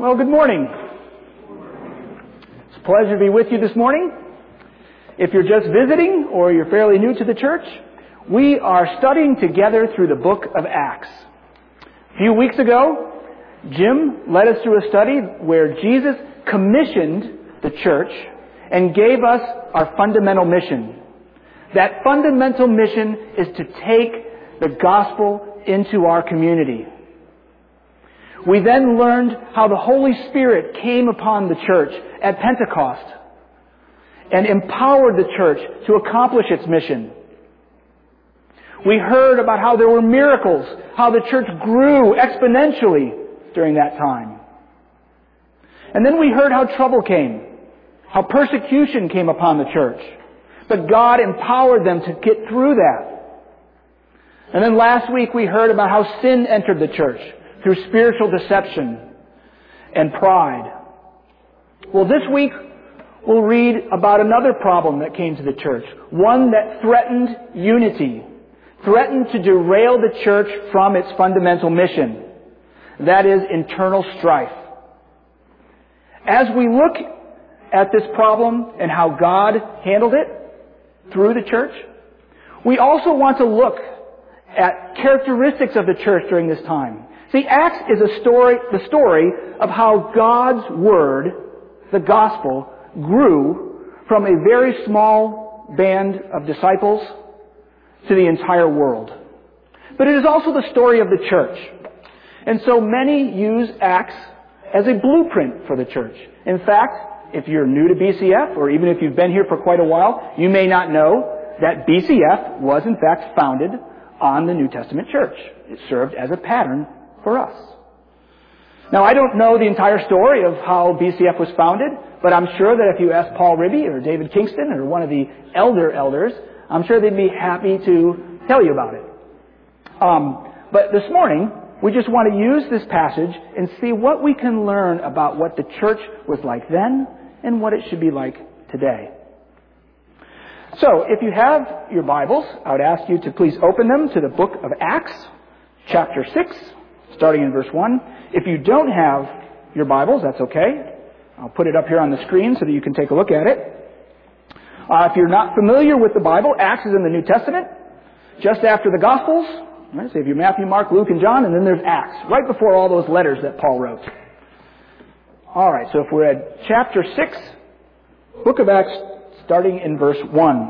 Well, good morning. It's a pleasure to be with you this morning. If you're just visiting or you're fairly new to the church, we are studying together through the book of Acts. A few weeks ago, Jim led us through a study where Jesus commissioned the church and gave us our fundamental mission. That fundamental mission is to take the gospel into our community. We then learned how the Holy Spirit came upon the church at Pentecost and empowered the church to accomplish its mission. We heard about how there were miracles, how the church grew exponentially during that time. And then we heard how trouble came, how persecution came upon the church. But God empowered them to get through that. And then last week we heard about how sin entered the church through spiritual deception and pride. Well, this week we'll read about another problem that came to the church. One that threatened unity, threatened to derail the church from its fundamental mission. That is internal strife. As we look at this problem and how God handled it through the church, we also want to look at characteristics of the church during this time. See, Acts is the story of how God's Word, the Gospel, grew from a very small band of disciples to the entire world. But it is also the story of the church. And so many use Acts as a blueprint for the church. In fact, if you're new to BCF, or even if you've been here for quite a while, you may not know that BCF was in fact founded on the New Testament church. It served as a pattern for us. Now, I don't know the entire story of how BCF was founded, but I'm sure that if you ask Paul Ribby or David Kingston or one of the elders, I'm sure they'd be happy to tell you about it. But this morning, we just want to use this passage and see what we can learn about what the church was like then and what it should be like today. So, if you have your Bibles, I would ask you to please open them to the book of Acts, chapter 6, starting in verse 1. If you don't have your Bibles, that's okay. I'll put it up here on the screen so that you can take a look at it. If you're not familiar with the Bible, Acts is in the New Testament, just after the Gospels. Right? So if you're Matthew, Mark, Luke, and John, and then there's Acts, right before all those letters that Paul wrote. All right, so if we're at chapter 6, book of Acts, starting in verse 1.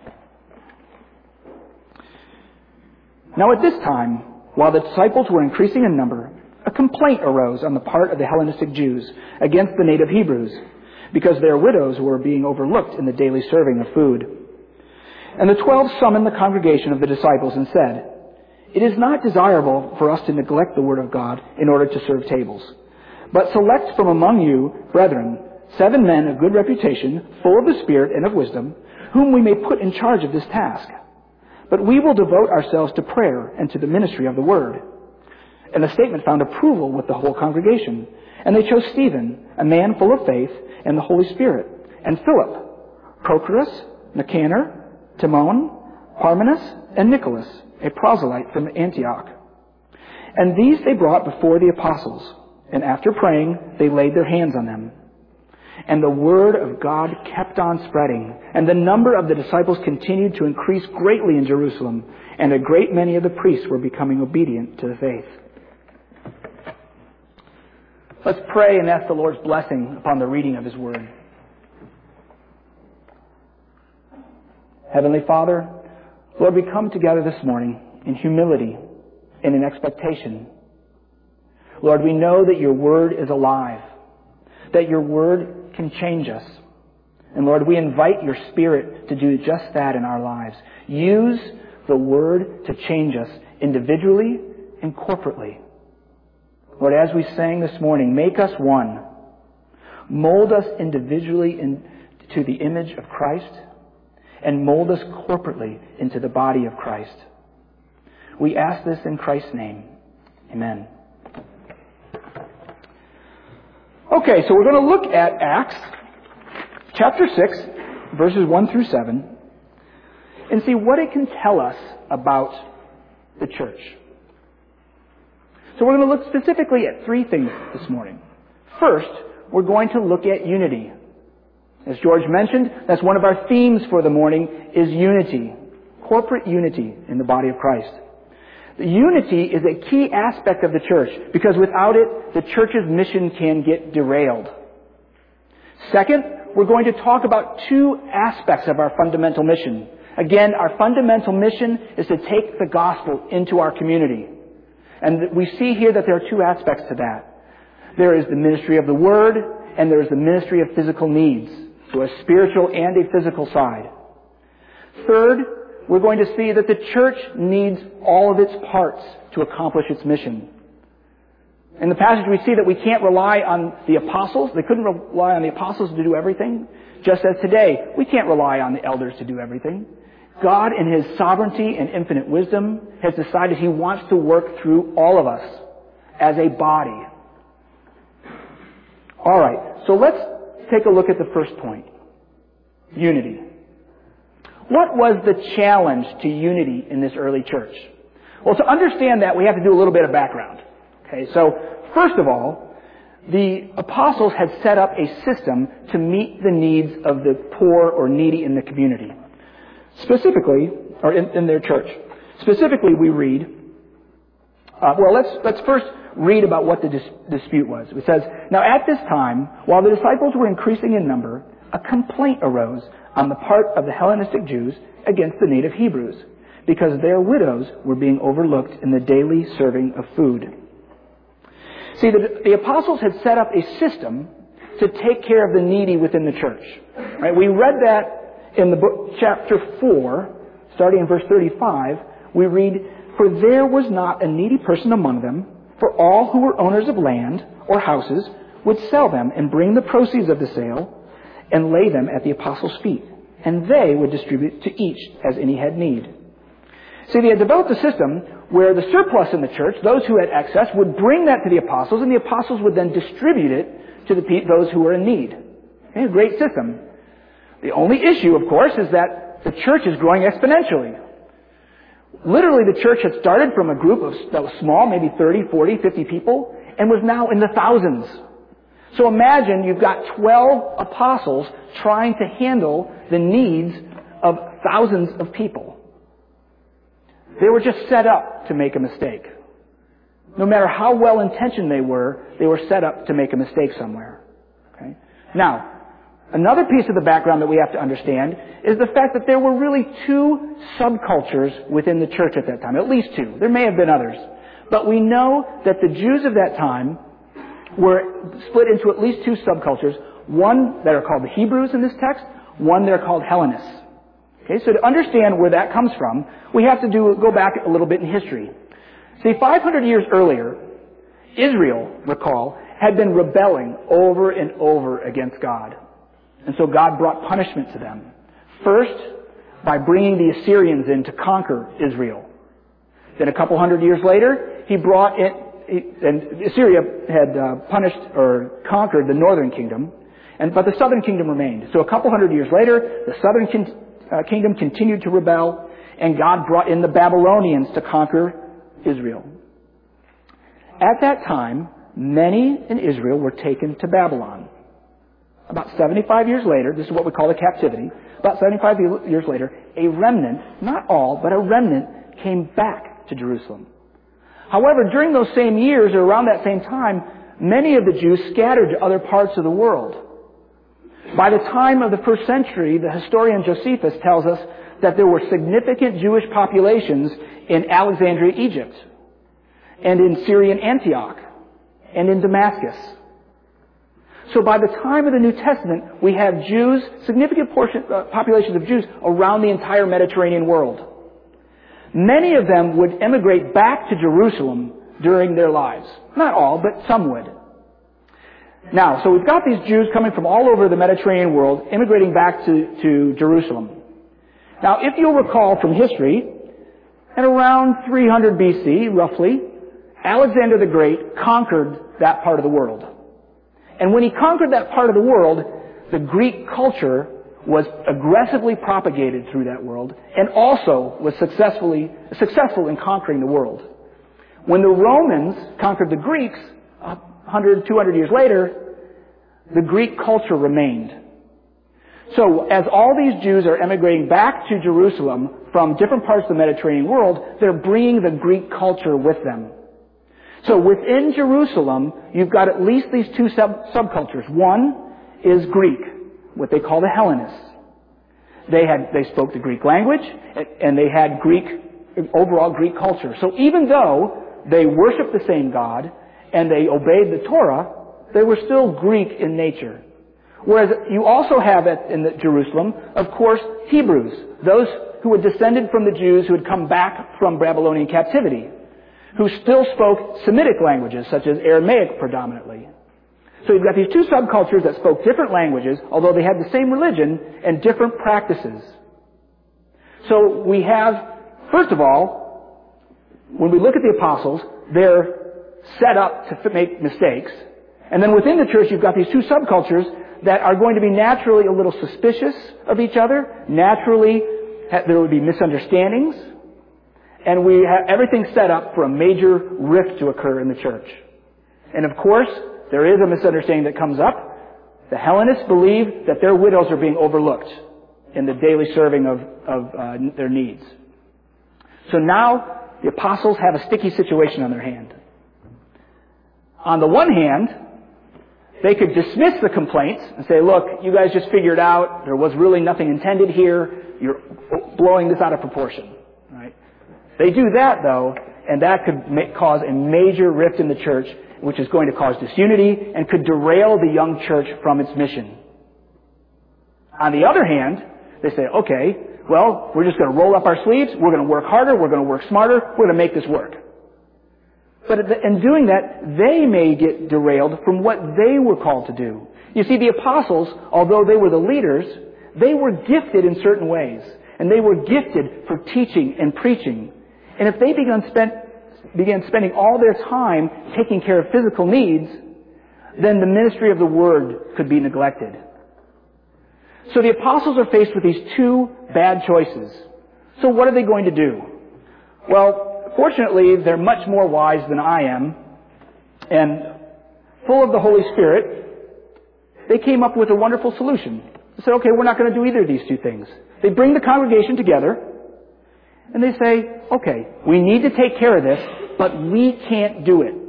Now at this time, while the disciples were increasing in number, a complaint arose on the part of the Hellenistic Jews against the native Hebrews, because their widows were being overlooked in the daily serving of food. And the 12 summoned the congregation of the disciples and said, "It is not desirable for us to neglect the word of God in order to serve tables. But select from among you, brethren, 7 men of good reputation, full of the Spirit and of wisdom, whom we may put in charge of this task. But we will devote ourselves to prayer and to the ministry of the word." And the statement found approval with the whole congregation. And they chose Stephen, a man full of faith and the Holy Spirit, and Philip, Prochorus, Nicanor, Timon, Parmenas, and Nicholas, a proselyte from Antioch. And these they brought before the apostles, and after praying, they laid their hands on them. And the word of God kept on spreading, and the number of the disciples continued to increase greatly in Jerusalem, and a great many of the priests were becoming obedient to the faith. Let's pray and ask the Lord's blessing upon the reading of His word. Heavenly Father, Lord, we come together this morning in humility and in expectation. Lord, we know that your word is alive, that your word can change us. And Lord, we invite your Spirit to do just that in our lives. Use the word to change us individually and corporately. Lord, as we sang this morning, make us one. Mold us individually into the image of Christ, and mold us corporately into the body of Christ. We ask this in Christ's name. Amen. Okay, so we're going to look at Acts chapter 6, verses 1 through 7, and see what it can tell us about the church. So we're going to look specifically at 3 things this morning. First, we're going to look at unity. As George mentioned, that's one of our themes for the morning is unity. Corporate unity in the body of Christ. The unity is a key aspect of the church because without it, the church's mission can get derailed. Second, we're going to talk about two aspects of our fundamental mission. Again, our fundamental mission is to take the gospel into our community. And we see here that there are two aspects to that. There is the ministry of the Word, and there is the ministry of physical needs. So a spiritual and a physical side. Third, we're going to see that the church needs all of its parts to accomplish its mission. In the passage we see that we can't rely on the apostles. They couldn't rely on the apostles to do everything. Just as today, we can't rely on the elders to do everything. God, in His sovereignty and infinite wisdom, has decided He wants to work through all of us as a body. All right, so let's take a look at the first point. Unity. What was the challenge to unity in this early church? Well, to understand that, we have to do a little bit of background. Okay, so first of all, the apostles had set up a system to meet the needs of the poor or needy in the community. Specifically, or in their church. Specifically, we read, let's first read about what the dispute was. It says, "Now at this time, while the disciples were increasing in number, a complaint arose on the part of the Hellenistic Jews against the native Hebrews, because their widows were being overlooked in the daily serving of food." See, the apostles had set up a system to take care of the needy within the church. Right? We read that in the book, chapter 4, starting in verse 35, we read, "For there was not a needy person among them, for all who were owners of land or houses would sell them and bring the proceeds of the sale and lay them at the apostles' feet, and they would distribute to each as any had need." See, they had developed a system where the surplus in the church, those who had excess, would bring that to the apostles, and the apostles would then distribute it to those who were in need. Okay, a great system. The only issue, of course, is that the church is growing exponentially. Literally, the church had started from a group that was small, maybe 30, 40, 50 people, and was now in the thousands. So imagine you've got 12 apostles trying to handle the needs of thousands of people. They were just set up to make a mistake. No matter how well-intentioned they were set up to make a mistake somewhere. Okay? Now, another piece of the background that we have to understand is the fact that there were really two subcultures within the church at that time. At least two. There may have been others. But we know that the Jews of that time were split into at least two subcultures. One that are called the Hebrews in this text, one that are called Hellenists. Okay, so to understand where that comes from, we have to go back a little bit in history. See, 500 years earlier, Israel, recall, had been rebelling over and over against God. And so God brought punishment to them. First, by bringing the Assyrians in to conquer Israel. Then a couple hundred years later, and Assyria had punished or conquered the northern kingdom, but the southern kingdom remained. So a couple hundred years later, the southern kingdom continued to rebel, and God brought in the Babylonians to conquer Israel. At that time, many in Israel were taken to Babylon. About 75 years later, this is what we call the captivity, about 75 years later, a remnant, not all, but a remnant came back to Jerusalem. However, during those same years, or around that same time, many of the Jews scattered to other parts of the world. By the time of the first century, the historian Josephus tells us that there were significant Jewish populations in Alexandria, Egypt, and in Syrian Antioch, and in Damascus. So by the time of the New Testament, we have Jews, significant populations of Jews around the entire Mediterranean world. Many of them would emigrate back to Jerusalem during their lives. Not all, but some would. Now, so we've got these Jews coming from all over the Mediterranean world, immigrating back to Jerusalem. Now, if you'll recall from history, at around 300 BC, roughly, Alexander the Great conquered that part of the world. And when he conquered that part of the world, the Greek culture was aggressively propagated through that world and also was successful in conquering the world. When the Romans conquered the Greeks 100, 200 years later, the Greek culture remained. So as all these Jews are emigrating back to Jerusalem from different parts of the Mediterranean world, they're bringing the Greek culture with them. So within Jerusalem, you've got at least these two subcultures. One is Greek, what they call the Hellenists. They spoke the Greek language, and they had overall Greek culture. So even though they worshiped the same God, and they obeyed the Torah, they were still Greek in nature. Whereas you also have in Jerusalem, of course, Hebrews, those who had descended from the Jews who had come back from Babylonian captivity, who still spoke Semitic languages, such as Aramaic predominantly. So you've got these two subcultures that spoke different languages, although they had the same religion and different practices. So we have, first of all, when we look at the apostles, they're set up to make mistakes. And then within the church, you've got these two subcultures that are going to be naturally a little suspicious of each other. Naturally, there would be misunderstandings. And we have everything set up for a major rift to occur in the church. And of course, there is a misunderstanding that comes up. The Hellenists believe that their widows are being overlooked in the daily serving of their needs. So now, the apostles have a sticky situation on their hand. On the one hand, they could dismiss the complaints and say, look, you guys just figured out there was really nothing intended here. You're blowing this out of proportion. Right? They do that, though, and that could cause a major rift in the church, which is going to cause disunity and could derail the young church from its mission. On the other hand, they say, okay, well, we're just going to roll up our sleeves. We're going to work harder. We're going to work smarter. We're going to make this work. But in doing that, they may get derailed from what they were called to do. You see, the apostles, although they were the leaders, they were gifted in certain ways. And they were gifted for teaching and preaching. And if they began spending all their time taking care of physical needs, then the ministry of the word could be neglected. So the apostles are faced with these two bad choices. So what are they going to do? Well, fortunately, they're much more wise than I am, and full of the Holy Spirit, they came up with a wonderful solution. They said, okay, we're not going to do either of these two things. They bring the congregation together, and they say, okay, we need to take care of this, but we can't do it.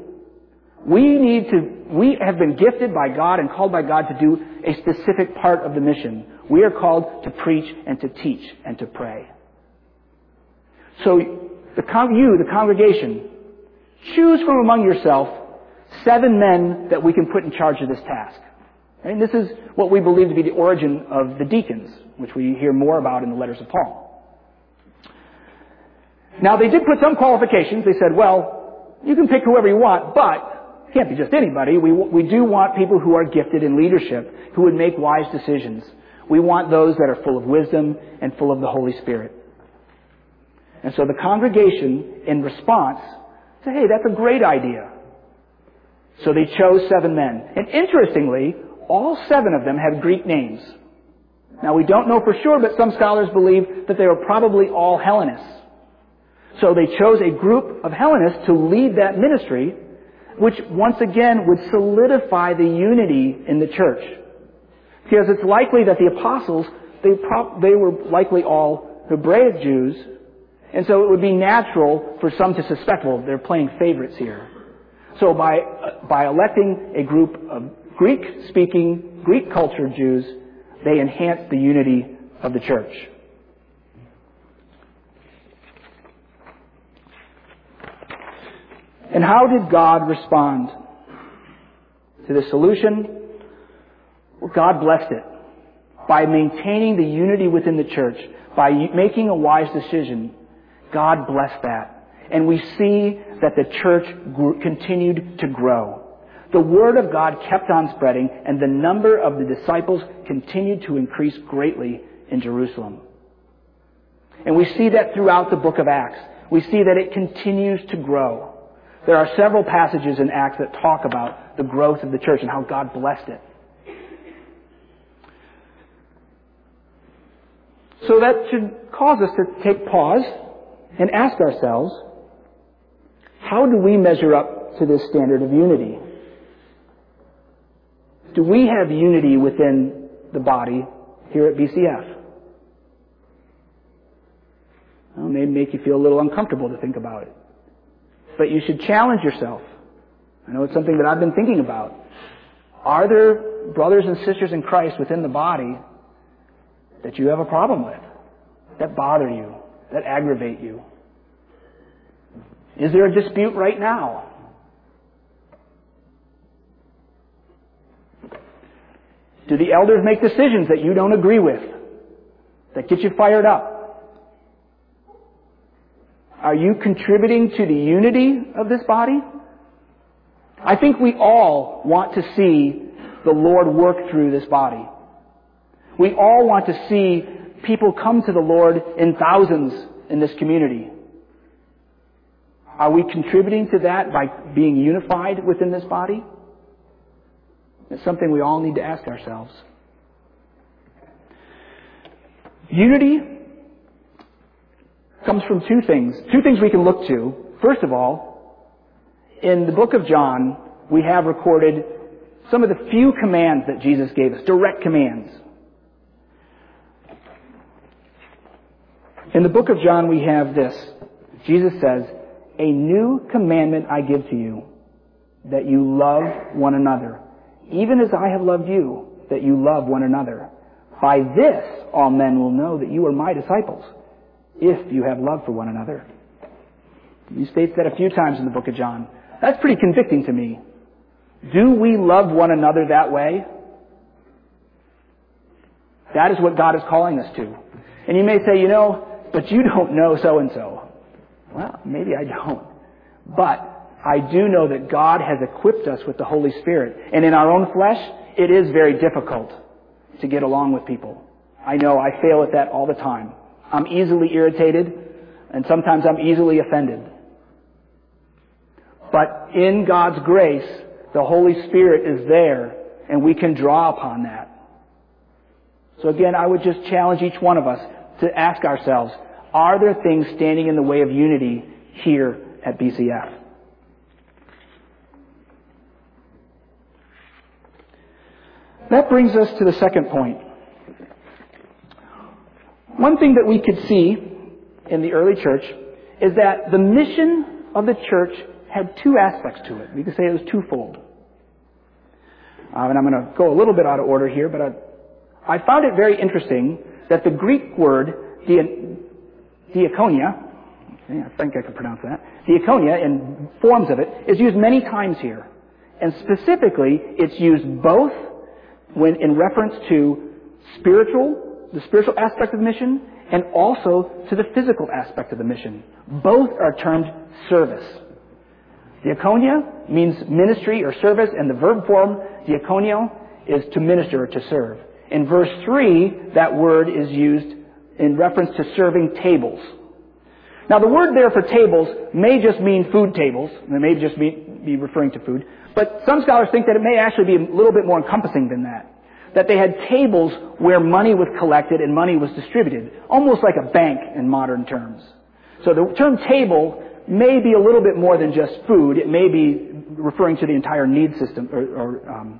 We have been gifted by God and called by God to do a specific part of the mission. We are called to preach and to teach and to pray. So, the congregation, choose from among yourself 7 men that we can put in charge of this task. And this is what we believe to be the origin of the deacons, which we hear more about in the letters of Paul. Now, they did put some qualifications. They said, well, you can pick whoever you want, but it can't be just anybody. We do want people who are gifted in leadership, who would make wise decisions. We want those that are full of wisdom and full of the Holy Spirit. And so the congregation, in response, said, hey, that's a great idea. So they chose 7 men. And interestingly, all 7 of them had Greek names. Now, we don't know for sure, but some scholars believe that they were probably all Hellenists. So they chose a group of Hellenists to lead that ministry, which once again would solidify the unity in the church. Because it's likely that the apostles, they were likely all Hebraic Jews, and so it would be natural for some to suspect, well, they're playing favorites here. So by electing a group of Greek-speaking, Greek-cultured Jews, they enhanced the unity of the church. And how did God respond to this solution? Well, God blessed it. By maintaining the unity within the church, by making a wise decision, God blessed that. And we see that the church continued to grow. The Word of God kept on spreading, and the number of the disciples continued to increase greatly in Jerusalem. And we see that throughout the book of Acts. We see that it continues to grow. There are several passages in Acts that talk about the growth of the church and how God blessed it. So that should cause us to take pause and ask ourselves, how do we measure up to this standard of unity? Do we have unity within the body here at BCF? Well, it may make you feel a little uncomfortable to think about it. But you should challenge yourself. I know it's something that I've been thinking about. Are there brothers and sisters in Christ within the body that you have a problem with, that bother you, that aggravate you? Is there a dispute right now? Do the elders make decisions that you don't agree with, that get you fired up? Are you contributing to the unity of this body? I think we all want to see the Lord work through this body. We all want to see people come to the Lord in thousands in this community. Are we contributing to that by being unified within this body? It's something we all need to ask ourselves. Unity comes from two things we can look to. First of all, in the book of John, we have recorded some of the few commands that Jesus gave us, direct commands. In the book of John, we have this. Jesus says, "A new commandment I give to you, that you love one another, even as I have loved you, that you love one another. By this all men will know that you are my disciples, if you have love for one another." He states that a few times in the book of John. That's pretty convicting to me. Do we love one another that way? That is what God is calling us to. And you may say, but you don't know so-and-so. Well, maybe I don't. But I do know that God has equipped us with the Holy Spirit. And in our own flesh, it is very difficult to get along with people. I know I fail at that all the time. I'm easily irritated, and sometimes I'm easily offended. But in God's grace, the Holy Spirit is there, and we can draw upon that. So again, I would just challenge each one of us to ask ourselves, are there things standing in the way of unity here at BCF? That brings us to the second point. One thing that we could see in the early church is that the mission of the church had two aspects to it. We could say it was twofold. And I'm going to go a little bit out of order here, but I found it very interesting that the Greek word diakonia, I think I can pronounce that, diakonia in forms of it, is used many times here. And specifically, it's used both when in reference to the spiritual aspect of the mission, and also to the physical aspect of the mission. Both are termed service. Diakonia means ministry or service, and the verb form, diakonio, is to minister or to serve. In verse 3, that word is used in reference to serving tables. Now, the word there for tables may just mean food tables. It may just be referring to food. But some scholars think that it may actually be a little bit more encompassing than that. That they had tables where money was collected and money was distributed. Almost like a bank in modern terms. So the term table may be a little bit more than just food. It may be referring to the entire need system or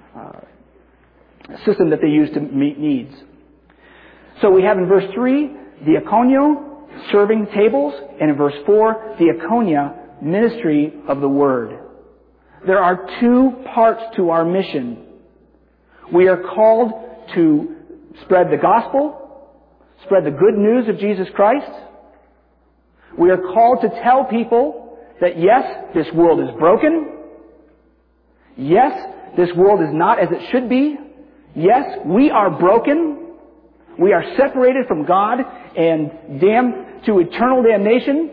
system that they use to meet needs. So we have in verse 3, diakonio, serving tables, and in verse 4, diakonia, ministry of the word. There are two parts to our mission. We are called to spread the gospel, spread the good news of Jesus Christ. We are called to tell people that yes, this world is broken. Yes, this world is not as it should be. Yes, we are broken. We are separated from God and damned to eternal damnation.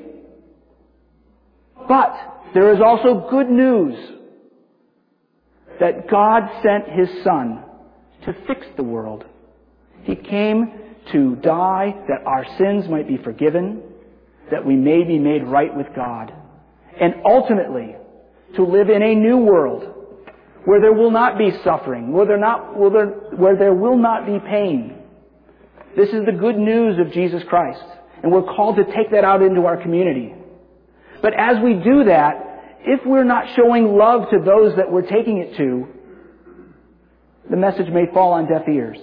But there is also good news that God sent His Son to fix the world. He came to die that our sins might be forgiven, that we may be made right with God, and ultimately to live in a new world where there will not be suffering, where there will not be pain. This is the good news of Jesus Christ, and we're called to take that out into our community. But as we do that, if we're not showing love to those that we're taking it to, the message may fall on deaf ears.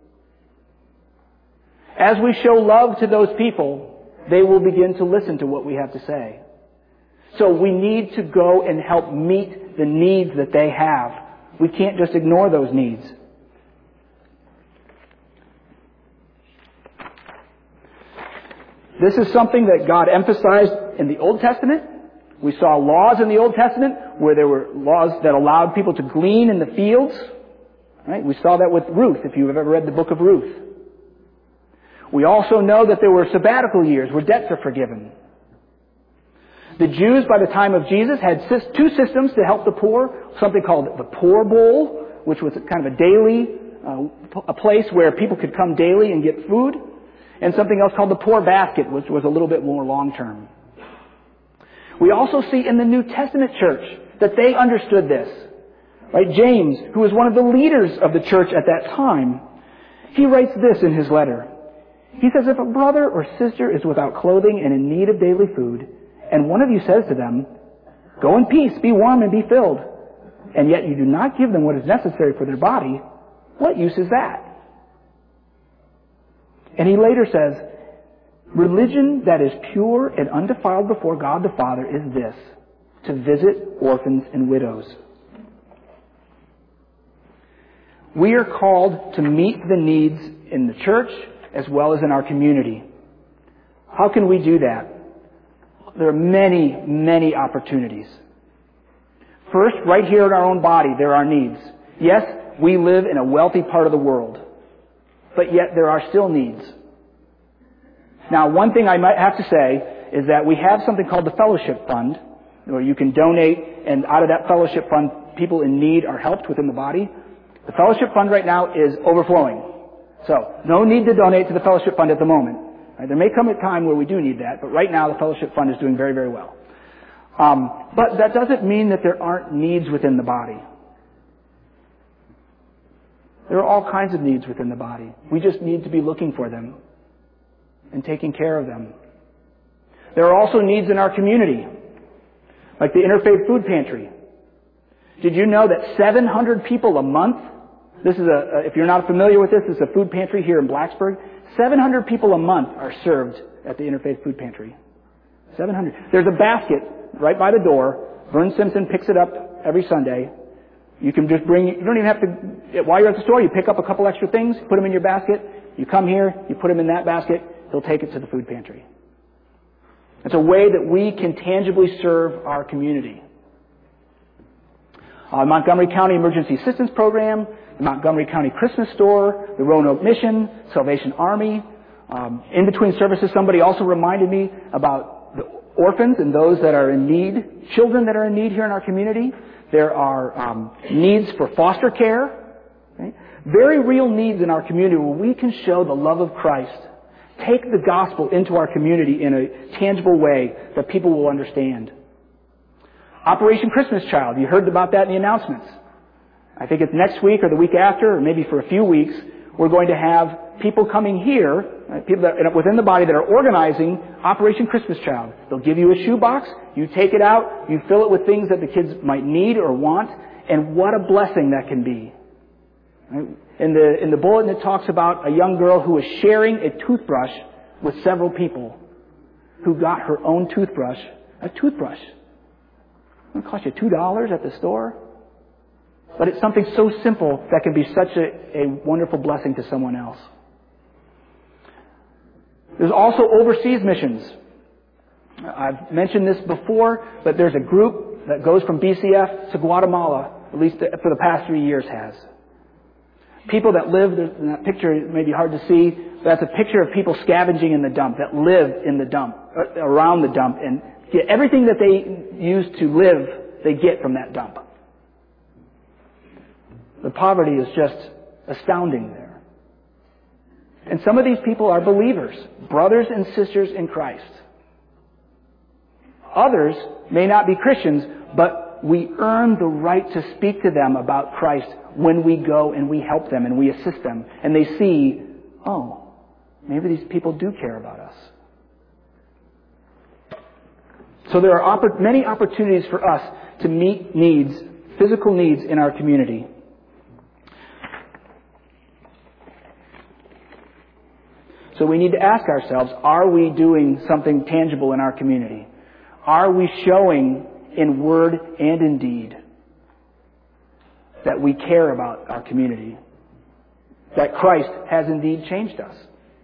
As we show love to those people, they will begin to listen to what we have to say. So we need to go and help meet the needs that they have. We can't just ignore those needs. This is something that God emphasized in the Old Testament. We saw laws in the Old Testament where there were laws that allowed people to glean in the fields. Right? We saw that with Ruth, if you've ever read the book of Ruth. We also know that there were sabbatical years where debts are forgiven. The Jews, by the time of Jesus, had two systems to help the poor. Something called the Poor Bowl, which was kind of a daily, a place where people could come daily and get food. And something else called the Poor Basket, which was a little bit more long-term. We also see in the New Testament church that they understood this. Right? James, who was one of the leaders of the church at that time, he writes this in his letter. He says, if a brother or sister is without clothing and in need of daily food, and one of you says to them, go in peace, be warm and be filled, and yet you do not give them what is necessary for their body, what use is that? And he later says, religion that is pure and undefiled before God the Father is this, to visit orphans and widows. We are called to meet the needs in the church as well as in our community. How can we do that? There are many, many opportunities. First, right here in our own body, there are needs. Yes, we live in a wealthy part of the world, but yet there are still needs. Now, one thing I might have to say is that we have something called the Fellowship Fund, where you can donate, and out of that Fellowship Fund, people in need are helped within the body. The Fellowship Fund right now is overflowing. So, no need to donate to the Fellowship Fund at the moment. Right? There may come a time where we do need that, but right now the Fellowship Fund is doing very, very well. But that doesn't mean that there aren't needs within the body. There are all kinds of needs within the body. We just need to be looking for them and taking care of them. There are also needs in our community, like the Interfaith Food Pantry. Did you know that 700 people a month, this is if you're not familiar with this, it's a food pantry here in Blacksburg. 700 people a month are served at the Interfaith Food Pantry. 700. There's a basket right by the door. Vern Simpson picks it up every Sunday. You can just bring, you don't even have to, while you're at the store, you pick up a couple extra things, put them in your basket. You come here, you put them in that basket, he'll take it to the food pantry. It's a way that we can tangibly serve our community. Montgomery County Emergency Assistance Program, the Montgomery County Christmas Store, the Roanoke Mission, Salvation Army. In between services, somebody also reminded me about the orphans and those that are in need, children that are in need here in our community. There are needs for foster care. Okay? Very real needs in our community where we can show the love of Christ. Take the gospel into our community in a tangible way that people will understand. Operation Christmas Child. You heard about that in the announcements. I think it's next week or the week after, or maybe for a few weeks, we're going to have people coming here, people that within the body that are organizing Operation Christmas Child. They'll give you a shoebox, you take it out, you fill it with things that the kids might need or want, and what a blessing that can be. In the bulletin it talks about a young girl who was sharing a toothbrush with several people who got her own toothbrush. A toothbrush. It will cost you $2 at the store. But it's something so simple that can be such a wonderful blessing to someone else. There's also overseas missions. I've mentioned this before, but there's a group that goes from BCF to Guatemala, at least for the past 3 years has. People that live, in that picture it may be hard to see, but that's a picture of people scavenging in the dump, that live in the dump, around the dump, and get everything that they use to live, they get from that dump. The poverty is just astounding there. And some of these people are believers, brothers and sisters in Christ. Others may not be Christians, but we earn the right to speak to them about Christ when we go and we help them and we assist them. And they see, oh, maybe these people do care about us. So there are many opportunities for us to meet needs, physical needs in our community. So we need to ask ourselves, are we doing something tangible in our community? Are we showing in word and in deed that we care about our community? That Christ has indeed changed us?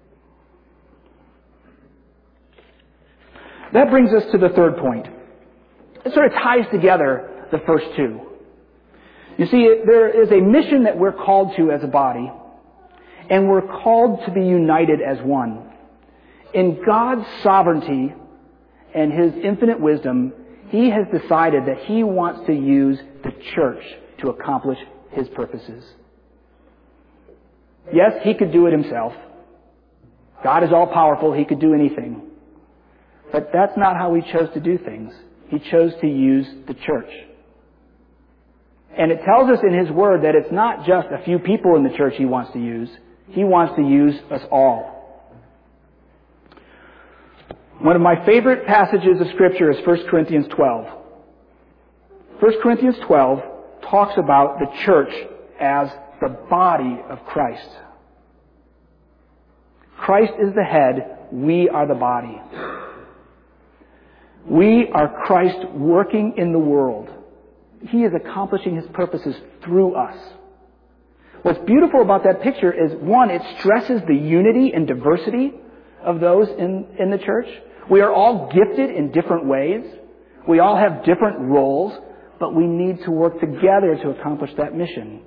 That brings us to the third point. It sort of ties together the first two. You see, there is a mission that we're called to as a body, and we're called to be united as one. In God's sovereignty and His infinite wisdom, He has decided that He wants to use the church to accomplish His purposes. Yes, He could do it Himself. God is all-powerful. He could do anything. But that's not how He chose to do things. He chose to use the church. And it tells us in His Word that it's not just a few people in the church He wants to use. He wants to use us all. One of my favorite passages of Scripture is 1 Corinthians 12. 1 Corinthians 12 talks about the church as the body of Christ. Christ is the head. We are the body. We are Christ working in the world. He is accomplishing His purposes through us. What's beautiful about that picture is, one, it stresses the unity and diversity of those in the church. We are all gifted in different ways. We all have different roles, but we need to work together to accomplish that mission.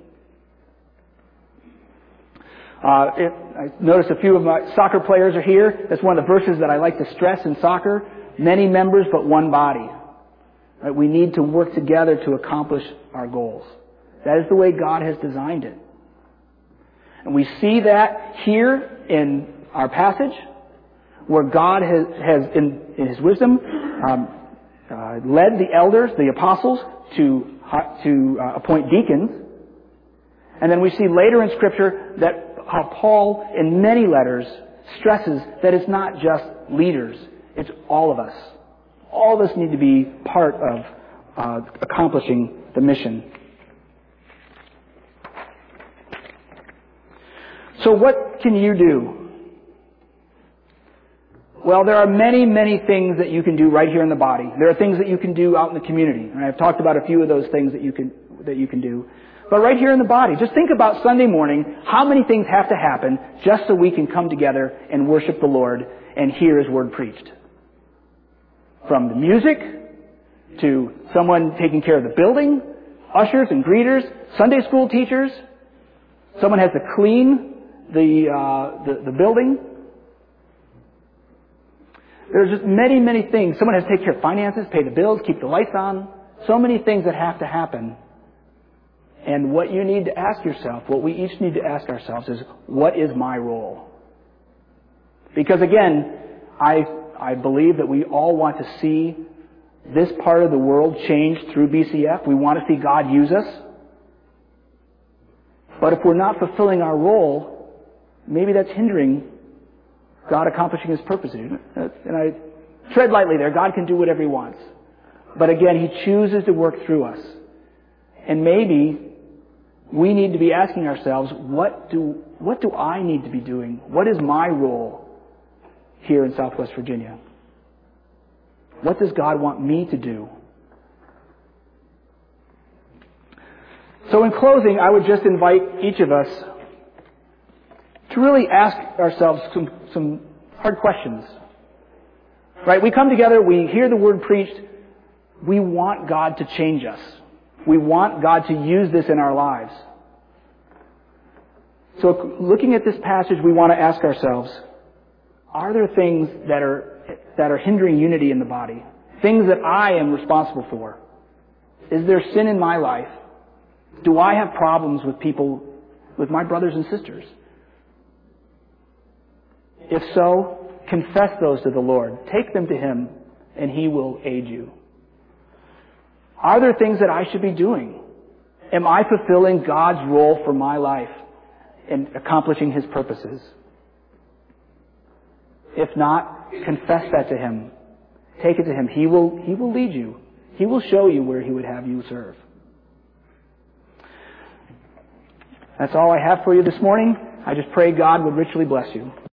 I noticed a few of my soccer players are here. That's one of the verses that I like to stress in soccer. Many members, but one body. Right? We need to work together to accomplish our goals. That is the way God has designed it. And we see that here in our passage, where God has in His wisdom, led the elders, the apostles, to appoint deacons. And then we see later in Scripture that how Paul, in many letters, stresses that it's not just leaders, it's all of us. All of us need to be part of accomplishing the mission. So what can you do? Well, there are many, many things that you can do right here in the body. There are things that you can do out in the community. And I've talked about a few of those things that you can do. But right here in the body, just think about Sunday morning, how many things have to happen just so we can come together and worship the Lord and hear His Word preached. From the music, to someone taking care of the building, ushers and greeters, Sunday school teachers, someone has to clean the building. There's just many, many things. Someone has to take care of finances, pay the bills, keep the lights on. So many things that have to happen. And what you need to ask yourself, what we each need to ask ourselves is, what is my role? Because again, I believe that we all want to see this part of the world change through BCF. We want to see God use us. But if we're not fulfilling our role, maybe that's hindering God accomplishing His purposes. And I tread lightly there. God can do whatever He wants. But again, He chooses to work through us. And maybe we need to be asking ourselves, what do I need to be doing? What is my role here in Southwest Virginia? What does God want me to do? So in closing, I would just invite each of us to really ask ourselves some hard questions. Right? We come together, we hear the Word preached, we want God to change us. We want God to use this in our lives. So looking at this passage, we want to ask ourselves, are there things that are hindering unity in the body? Things that I am responsible for? Is there sin in my life? Do I have problems with people, with my brothers and sisters? If so, confess those to the Lord. Take them to Him, and He will aid you. Are there things that I should be doing? Am I fulfilling God's role for my life in accomplishing His purposes? If not, confess that to Him. Take it to Him. He will lead you. He will show you where He would have you serve. That's all I have for you this morning. I just pray God would richly bless you.